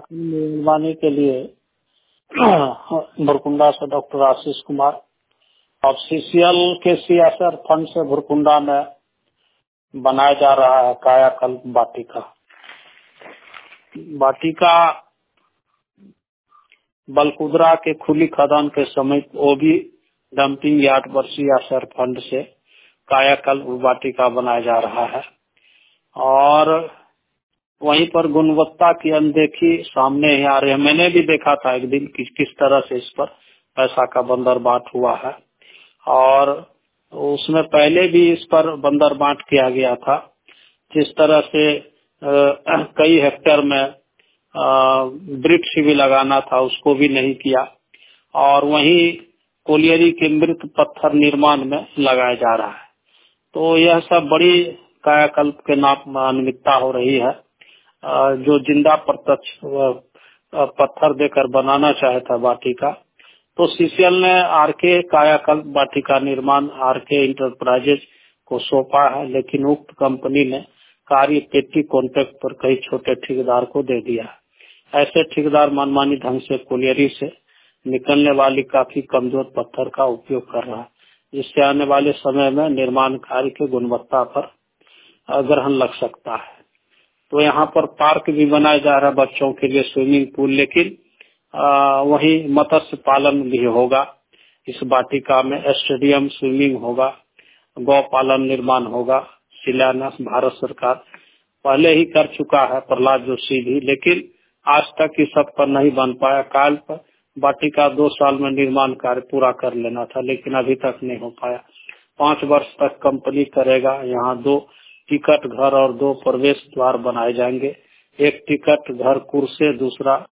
मेजबानी के लिए भुरकुंडा से डॉक्टर आशीष कुमार और सीसीएल के सीएसआर फंड से भुरकुंडा में बनाया जा रहा है कायाकल्प वाटिका। वाटिका बलकुदरा के खुली खदान के समीप ओबी डंपिंग यार्ड पर सीएसआर फंड से कायाकल्प वाटिका बनाया जा रहा है और वहीं पर गुणवत्ता की अनदेखी सामने ही आ रही है। मैंने भी देखा था एक दिन किस तरह से इस पर पैसा का बंदरबाट हुआ है और उसमें पहले भी इस पर बंदरबाट किया गया था। जिस तरह से कई हेक्टेयर में वृक्ष भी लगाना था उसको भी नहीं किया और वहीं कोलियरी के मृत पत्थर निर्माण में लगाया जा रहा है। तो यह सब बड़ी कायाकल्प के नाम अनियमितता हो रही है। जो जिंदा प्रत्यक्ष पत्थर देकर बनाना चाहे था वाटिका, तो सीसीएल ने आरके कायाकल्प वाटिका निर्माण आरके इंटरप्राइजेज को सौंपा है, लेकिन उक्त कंपनी ने कार्य पेटी कॉन्ट्रैक्ट पर कई छोटे ठेकेदार को दे दिया है। ऐसे ठेकेदार मनमानी ढंग से कोलियरी से निकलने वाली काफी कमजोर पत्थर का उपयोग कर रहा है, जिससे आने वाले समय में निर्माण कार्य की गुणवत्ता पर ग्रहण लग सकता है। तो यहाँ पर पार्क भी बनाया जा रहा है बच्चों के लिए, स्विमिंग पूल, लेकिन वही मत्स्य पालन भी होगा। इस वाटिका में स्टेडियम, स्विमिंग होगा, गौ पालन निर्माण होगा। शिलान्यास भारत सरकार पहले ही कर चुका है प्रहलाद जोशी भी, लेकिन आज तक इस सब पर नहीं बन पाया। काल्प वाटिका 2 साल में निर्माण कार्य पूरा कर लेना था, लेकिन अभी तक नहीं हो पाया। 5 वर्ष तक कंपनी करेगा। यहाँ 2 टिकट घर और 2 प्रवेश द्वार बनाए जाएंगे। एक टिकट घर कुर से, दूसरा